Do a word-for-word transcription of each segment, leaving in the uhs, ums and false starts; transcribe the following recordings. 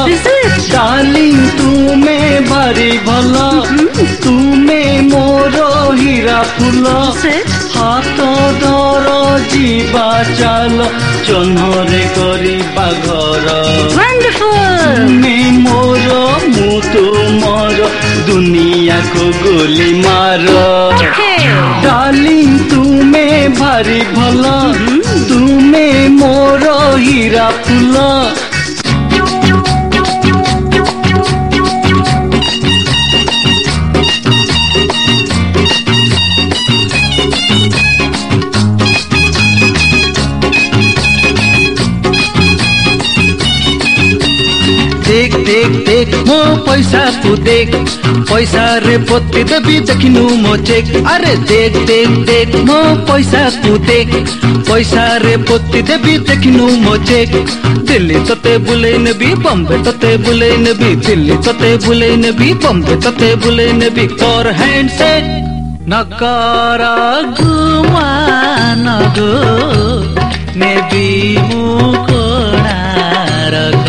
darling तुमे भारी भल तुमे मोर हीरा फूल हाथ धर जीवा चाल चन्हरे करिबा घर तुमे मोर मु तुमर दुनिया को गोली मार डार्लिंग तुमे भारी भल तुमे मोर हीरा फूल देख देख देख मो पैसा तू देख पैसा रे पोती देवी देखिनु मो चेक अरे देख देख देख मो पैसा तू देख पैसा रे पोती देवी देखिनु मो चेक दिल्ली तते बुले नेबी बॉम्बे तते बुले नेबी दिल्ली तते बुले नेबी बॉम्बे तते बुले नेबी कर हैंड से नकर गुमा नगो नेबी मुकोणा रख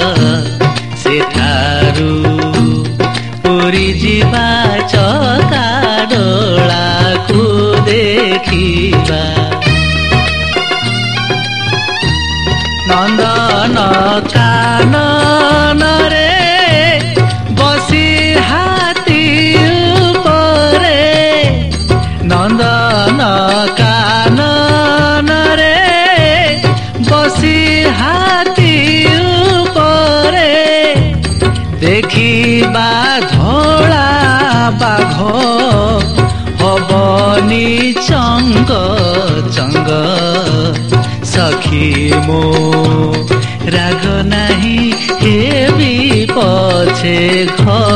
सेठारू पुरी जीवा चका डोला को देखिबा नंदन कानन रे बसी हाथी उपरे नंदन कानन रे बसी हाथी उपरे देखिबा धोला बाघ हबनी चंग चंग सखी मो राग नहीं हेबी पछे घर